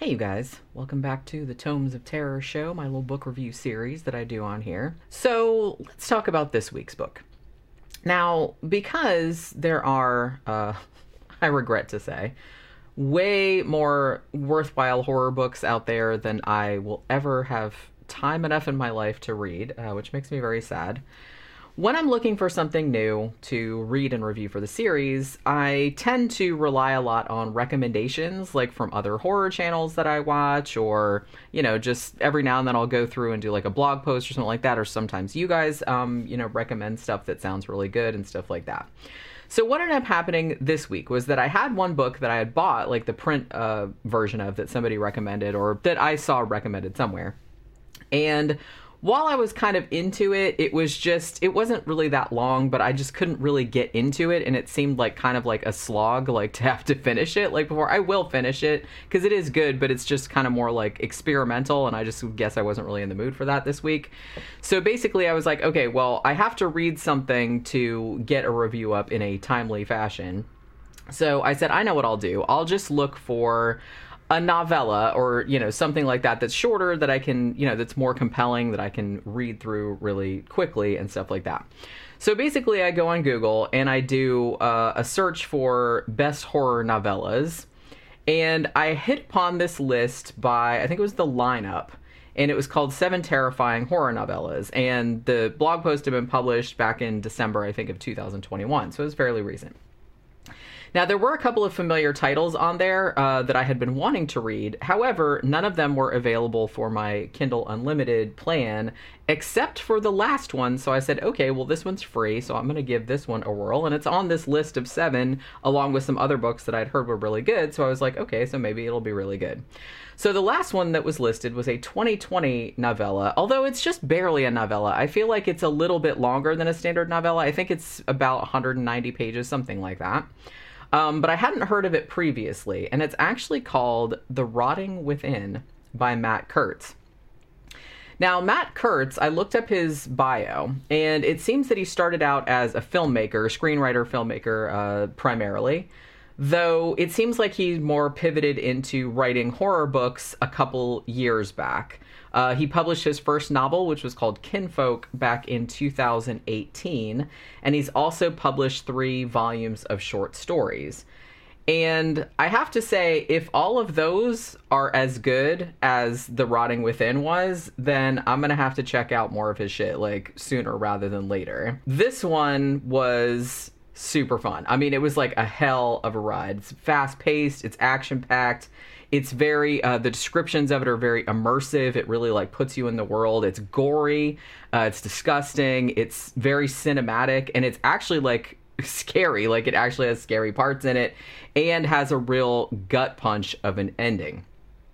Hey, you guys. Welcome back to the Tomes of Terror show, my little book review series that I do on here. So, let's talk about this week's book. Now, because there are, I regret to say, way more worthwhile horror books out there than I will ever have time enough in my life to read, which makes me very sad. When I'm looking for something new to read and review for the series, I tend to rely a lot on recommendations, like from other horror channels that I watch, or, just every now and then I'll go through and do like a blog post or something like that, or sometimes you guys, recommend stuff that sounds really good and stuff like that. So what ended up happening this week was that I had one book that I had bought, like the print version of that somebody recommended, or that I saw recommended somewhere. And while I was kind of into it, it wasn't really that long, but I just couldn't really get into it, and it seemed like kind of like a slog, like to have to finish it. Like before, I will finish it, because it is good, but it's just kind of more like experimental, and I just guess I wasn't really in the mood for that this week. So basically, I was like, okay, well, I have to read something to get a review up in a timely fashion. So I said, I know what I'll do. I'll just look for a novella or, something like that that's shorter, that I can, that's more compelling, that I can read through really quickly and stuff like that. So basically I go on Google and I do a search for best horror novellas, and I hit upon this list by, I think it was the Lineup, and it was called 7 Terrifying Horror Novellas, and the blog post had been published back in December, I think, of 2021, so it was fairly recent. Now, there were a couple of familiar titles on there that I had been wanting to read. However, none of them were available for my Kindle Unlimited plan, except for the last one. So I said, okay, well, this one's free, so I'm going to give this one a whirl. And it's on this list of 7, along with some other books that I'd heard were really good. So I was like, okay, so maybe it'll be really good. So the last one that was listed was a 2020 novella, although it's just barely a novella. I feel like it's a little bit longer than a standard novella. I think it's about 190 pages, something like that. But I hadn't heard of it previously, and it's actually called The Rotting Within by Matt Kurtz. Now, Matt Kurtz, I looked up his bio, and it seems that he started out as a filmmaker, screenwriter, filmmaker, primarily, though it seems like he more pivoted into writing horror books a couple years back. He published his first novel, which was called Kinfolk, back in 2018, and he's also published 3 volumes of short stories. And I have to say, if all of those are as good as The Rotting Within was, then I'm going to have to check out more of his shit, like, sooner rather than later. This one was super fun. I mean, it was like a hell of a ride. It's fast-paced, it's action-packed. It's very, the descriptions of it are very immersive. It really, like, puts you in the world. It's gory. It's disgusting. It's very cinematic. And it's actually, like, scary. Like, it actually has scary parts in it. And has a real gut punch of an ending.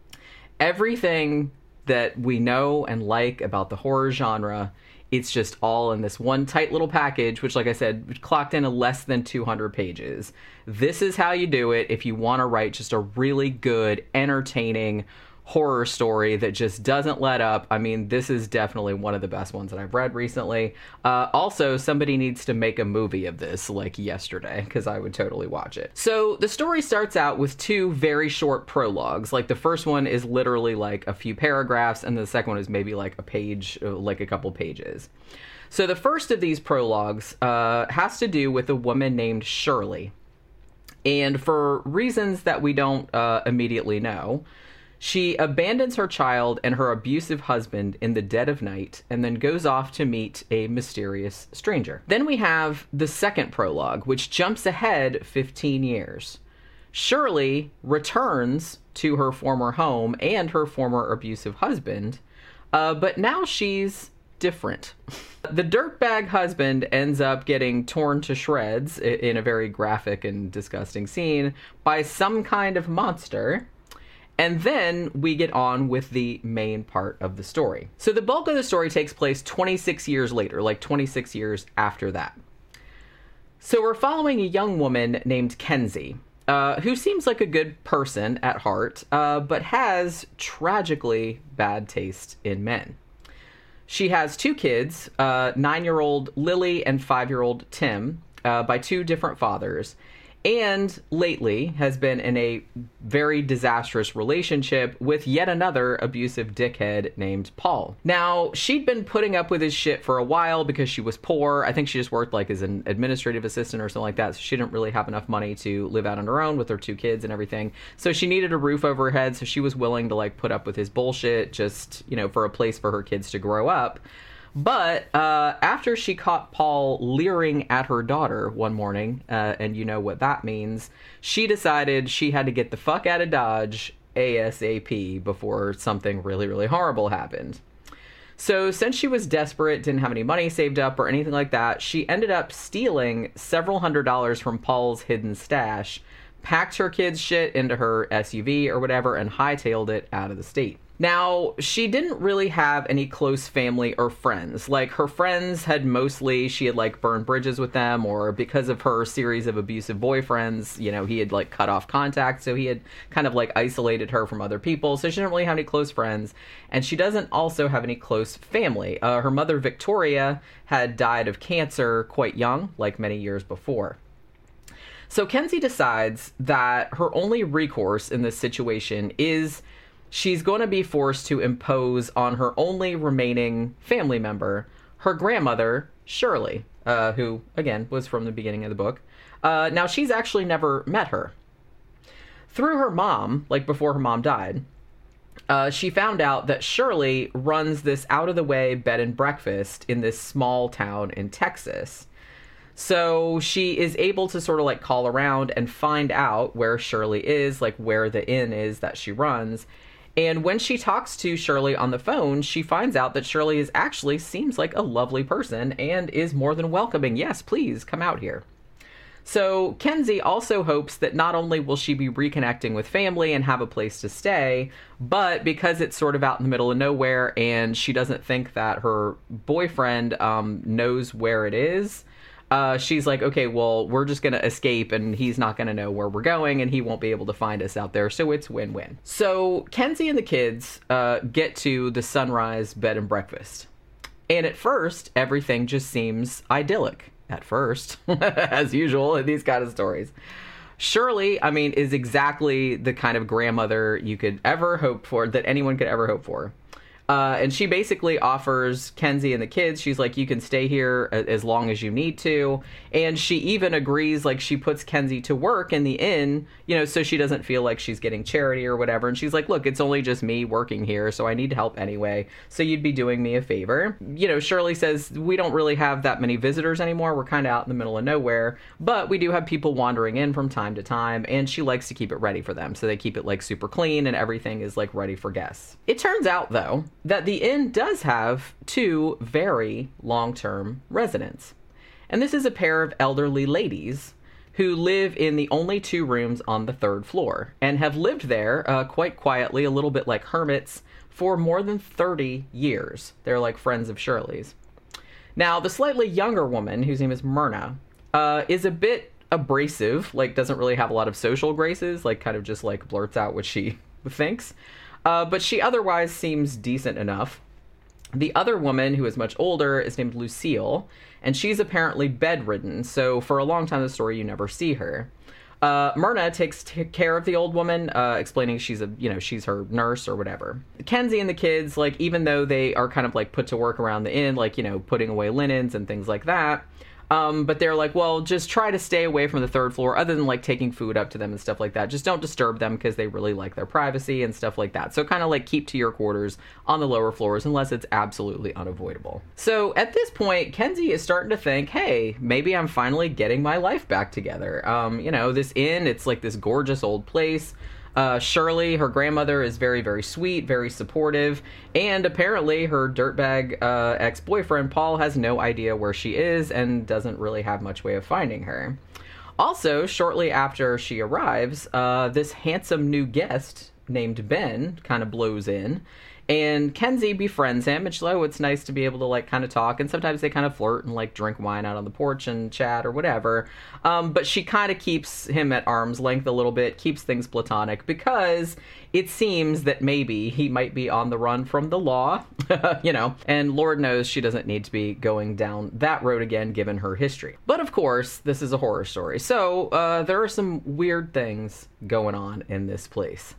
Everything that we know and like about the horror genre, it's just all in this one tight little package, which, like I said, clocked in less than 200 pages. This is how you do it if you want to write just a really good, entertaining horror story that just doesn't let up. I mean, this is definitely one of the best ones that I've read recently. Also, somebody needs to make a movie of this, like, yesterday, because I would totally watch it. So the story starts out with 2 very short prologues. Like, the first one is literally like a few paragraphs, and the second one is maybe like a page, like a couple pages. So the first of these prologues has to do with a woman named Shirley. And for reasons that we don't immediately know, she abandons her child and her abusive husband in the dead of night and then goes off to meet a mysterious stranger. Then we have the second prologue, which jumps ahead 15 years. Shirley returns to her former home and her former abusive husband, but now she's different. The dirtbag husband ends up getting torn to shreds in a very graphic and disgusting scene by some kind of monster. And then we get on with the main part of the story. So the bulk of the story takes place 26 years later, like 26 years after that. So we're following a young woman named Kenzie, who seems like a good person at heart, but has tragically bad taste in men. She has 2 kids, 9-year-old Lily and 5-year-old Tim, by 2 different fathers. and lately has been in a very disastrous relationship with yet another abusive dickhead named Paul. Now, she'd been putting up with his shit for a while because she was poor. I think she just worked like as an administrative assistant or something like that, so she didn't really have enough money to live out on her own with her 2 kids and everything. So she needed a roof over her head, so she was willing to like put up with his bullshit just, for a place for her kids to grow up. But after she caught Paul leering at her daughter one morning, and you know what that means, she decided she had to get the fuck out of Dodge ASAP before something really, really horrible happened. So since she was desperate, didn't have any money saved up or anything like that, she ended up stealing several $100s from Paul's hidden stash, packed her kids' shit into her SUV or whatever, and hightailed it out of the state. Now, she didn't really have any close family or friends. Like, her friends had she had, like, burned bridges with them, or because of her series of abusive boyfriends, he had, like, cut off contact, so he had kind of, like, isolated her from other people, so she didn't really have any close friends, and she doesn't also have any close family. Her mother, Victoria, had died of cancer quite young, like many years before. So Kenzie decides that her only recourse in this situation is she's going to be forced to impose on her only remaining family member, her grandmother, Shirley, who, again, was from the beginning of the book. Now, she's actually never met her. Through her mom, like before her mom died, she found out that Shirley runs this out-of-the-way bed and breakfast in this small town in Texas. So she is able to sort of like call around and find out where Shirley is, like where the inn is that she runs. And when she talks to Shirley on the phone, she finds out that Shirley seems like a lovely person and is more than welcoming. Yes, please come out here. So Kenzie also hopes that not only will she be reconnecting with family and have a place to stay, but because it's sort of out in the middle of nowhere and she doesn't think that her boyfriend knows where it is, she's like, okay, well, we're just going to escape and he's not going to know where we're going and he won't be able to find us out there. So it's win-win. So Kenzie and the kids get to the Sunrise bed and breakfast. And at first, everything just seems idyllic. At first, as usual in these kind of stories. Shirley, is exactly the kind of grandmother you could ever hope for, that anyone could ever hope for. And she basically offers Kenzie and the kids, she's like, you can stay here as long as you need to. And she even agrees, like, she puts Kenzie to work in the inn, so she doesn't feel like she's getting charity or whatever. And she's like, look, it's only just me working here, so I need help anyway. So you'd be doing me a favor. Shirley says, we don't really have that many visitors anymore. We're kind of out in the middle of nowhere. But we do have people wandering in from time to time. And she likes to keep it ready for them. So they keep it, like, super clean and everything is, like, ready for guests. It turns out, though, that the inn does have 2 very long-term residents. And this is a pair of elderly ladies who live in the only 2 rooms on the 3rd floor and have lived there quite quietly, a little bit like hermits, for more than 30 years. They're like friends of Shirley's. Now, the slightly younger woman, whose name is Myrna, is a bit abrasive, like doesn't really have a lot of social graces, like kind of just like blurts out what she thinks. But she otherwise seems decent enough. The other woman, who is much older, is named Lucille, and she's apparently bedridden, so for a long time in the story, you never see her. Myrna takes care of the old woman, explaining she's she's her nurse or whatever. Kenzie and the kids, like, even though they are kind of, like, put to work around the inn, like, putting away linens and things like that, but they're like, well, just try to stay away from the 3rd floor, other than, like, taking food up to them and stuff like that. Just don't disturb them because they really like their privacy and stuff like that. So kind of, like, keep to your quarters on the lower floors unless it's absolutely unavoidable. So at this point, Kenzie is starting to think, hey, maybe I'm finally getting my life back together. This inn, it's like this gorgeous old place. Shirley, her grandmother, is very, very sweet, very supportive, and apparently her dirtbag ex-boyfriend, Paul, has no idea where she is and doesn't really have much way of finding her. Also, shortly after she arrives, this handsome new guest named Ben kind of blows in, And Kenzie befriends him, and she's like, oh, it's nice to be able to, like, kind of talk. And sometimes they kind of flirt and, like, drink wine out on the porch and chat or whatever. But she kind of keeps him at arm's length a little bit, keeps things platonic, because it seems that maybe he might be on the run from the law, you know, and Lord knows she doesn't need to be going down that road again, given her history. But of course, this is a horror story. So there are some weird things going on in this place.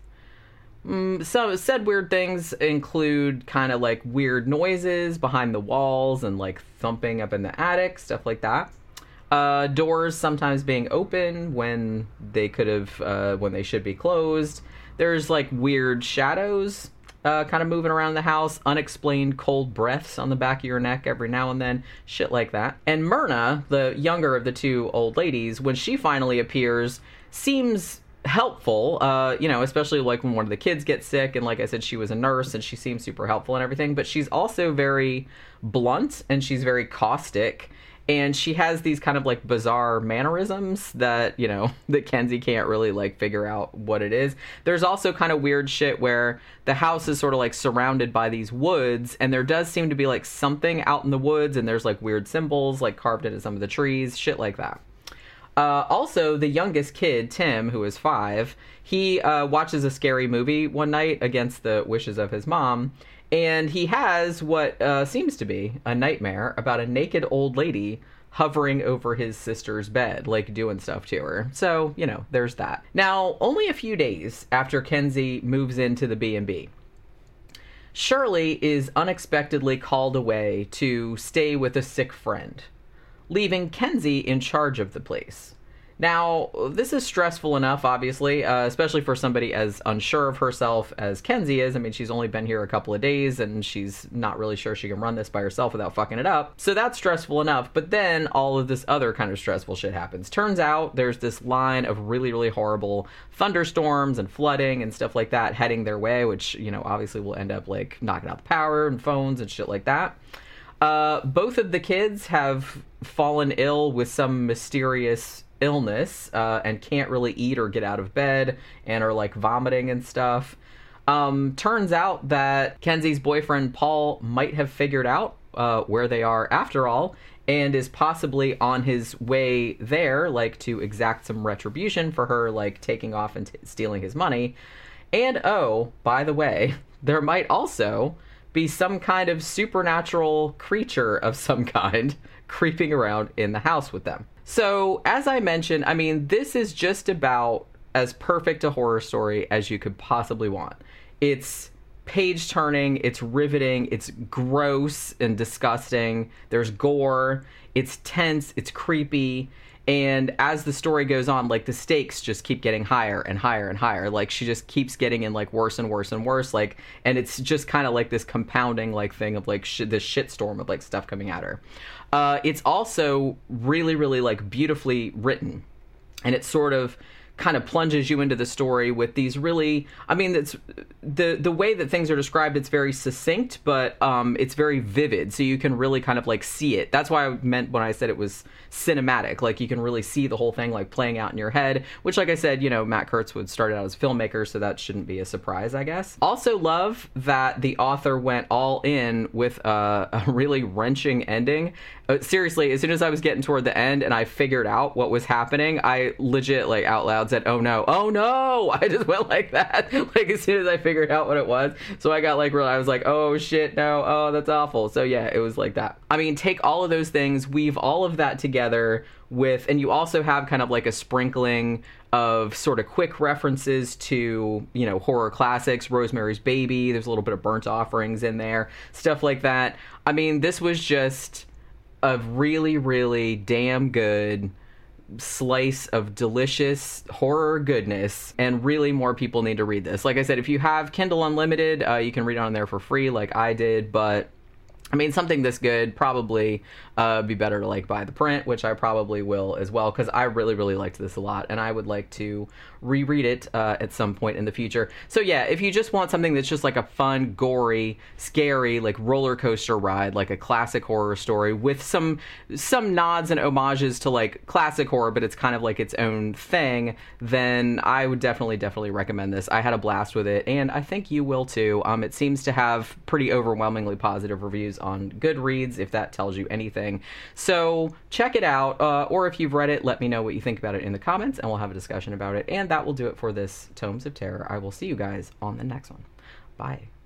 Some said weird things include kind of like weird noises behind the walls and like thumping up in the attic, stuff like that. Doors sometimes being open when they could have, when they should be closed. There's like weird shadows kind of moving around the house, unexplained cold breaths on the back of your neck every now and then, shit like that. And Myrna, the younger of the two old ladies, when she finally appears, seems helpful, you know, especially like when one of the kids gets sick, and like I said, she was a nurse and she seems super helpful and everything, but she's also very blunt and she's very caustic, and she has these kind of like bizarre mannerisms that, you know, that Kenzie can't really like figure out what it is. There's also kind of weird shit where the house is sort of like surrounded by these woods, and there does seem to be like something out in the woods, and there's like weird symbols like carved into some of the trees, shit like that. Also, the youngest kid, Tim, who is 5, he watches a scary movie one night against the wishes of his mom, and he has what seems to be a nightmare about a naked old lady hovering over his sister's bed, like doing stuff to her. So, you know, there's that. Now, only a few days after Kenzie moves into the B&B, Shirley is unexpectedly called away to stay with a sick friend, leaving Kenzie in charge of the place. Now, this is stressful enough, obviously, especially for somebody as unsure of herself as Kenzie is. I mean, she's only been here a couple of days, and she's not really sure she can run this by herself without fucking it up. So that's stressful enough, but then all of this other kind of stressful shit happens. Turns out there's this line of really, really horrible thunderstorms and flooding and stuff like that heading their way, which, you know, obviously will end up, like, knocking out the power and phones and shit like that. Both of the kids have fallen ill with some mysterious illness and can't really eat or get out of bed and are like vomiting and stuff. Turns out that Kenzie's boyfriend Paul might have figured out where they are after all, and is possibly on his way there, like to exact some retribution for her like taking off and stealing his money. And oh, by the way, there might also be some kind of supernatural creature of some kind creeping around in the house with them. So, as I mentioned, I mean, this is just about as perfect a horror story as you could possibly want. It's page-turning, it's riveting, it's gross and disgusting, there's gore, it's tense, it's creepy, and as the story goes on, like, the stakes just keep getting higher and higher and higher. Like, she just keeps getting in, like, worse and worse and worse, like, and it's just kind of like this compounding, like, thing of, like, this shitstorm of, like, stuff coming at her. It's also really, really, like, beautifully written, and it sort of kind of plunges you into the story with these really, I mean, it's the way that things are described, it's very succinct, but it's very vivid, so you can really kind of like see it. That's why I meant when I said it was cinematic, like you can really see the whole thing like playing out in your head, which, like I said, you know, Matt Kurtzwood started out as a filmmaker, so that shouldn't be a surprise, I guess. Also love that the author went all in with a really wrenching ending. Seriously, as soon as I was getting toward the end and I figured out what was happening, I legit, like, out loud said, oh no, I just went like that, like, as soon as I figured out what it was. So I got, like, I was like, oh shit, no, oh, that's awful. So yeah, it was like that. I mean, take all of those things, weave all of that together with, and you also have kind of like a sprinkling of sort of quick references to, you know, horror classics, Rosemary's Baby, there's a little bit of Burnt Offerings in there, stuff like that. I mean, this was just a really, really damn good slice of delicious horror goodness, and really more people need to read this. Like I said, if you have Kindle Unlimited, you can read it on there for free like I did, but I mean, something this good probably be better to like buy the print, which I probably will as well, because I really, really liked this a lot, and I would like to reread it at some point in the future. So yeah, if you just want something that's just like a fun, gory, scary, like roller coaster ride, like a classic horror story with some nods and homages to like classic horror, but it's kind of like its own thing, then I would definitely recommend this. I had a blast with it, and I think you will too. It seems to have pretty overwhelmingly positive reviews on Goodreads, if that tells you anything. So check it out, or if you've read it, let me know what you think about it in the comments, and we'll have a discussion about it. And that will do it for this Tomes of Terror. I will see you guys on the next one. Bye.